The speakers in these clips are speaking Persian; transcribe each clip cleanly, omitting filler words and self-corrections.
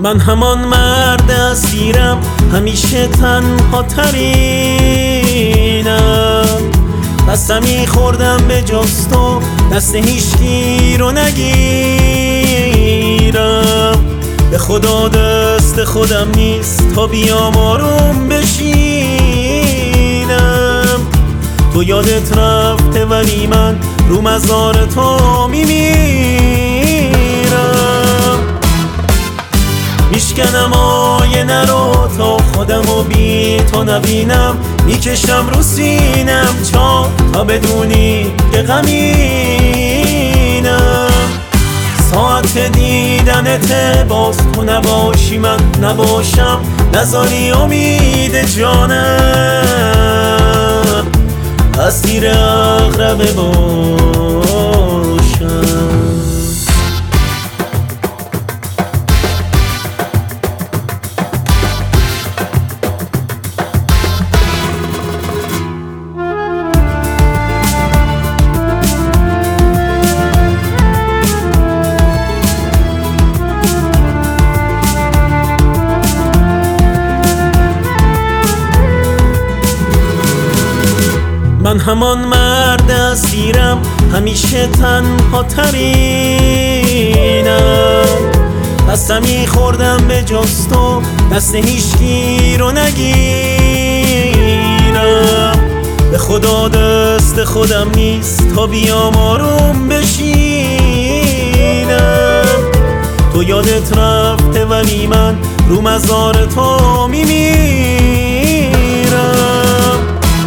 من همان مرد اسیرم، همیشه تنها ترینم. قسمی خوردم به جز تو دست هیچکی رو نگیرم. به خدا دست خودم نیست تا بیام آروم بشینم. تو یادت رفته ولی من رو مزار تو میمیرم. میشکنم آینه رو تا خودمو بی تو نبینم. میکشم رو سینم تا بدونی که غمینم. ساعت دیدنت باز تو نباشی من نباشم، نذاری امید جانم اسیر عقربه باشم. من همان مرد اسیرم، همیشه تنها ترینم. قسمی خوردم به جز تو دست هیچکی رو نگیرم. به خدا دست خودم نیست تا بیام آروم بشینم. تو یادت رفته ولی من رو مزار تو میمیرم.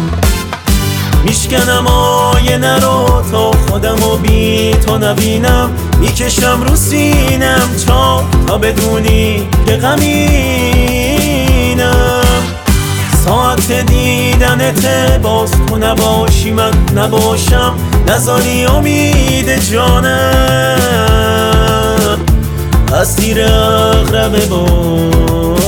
میشکنم آینه رو تا خودمو بی تو نبینم. میکشم رو سینم تا بدونی که غمینم. ساعت دیدنت باز تو نباشی من نباشم، نذاری امید جانم اسیر عقربه باشم.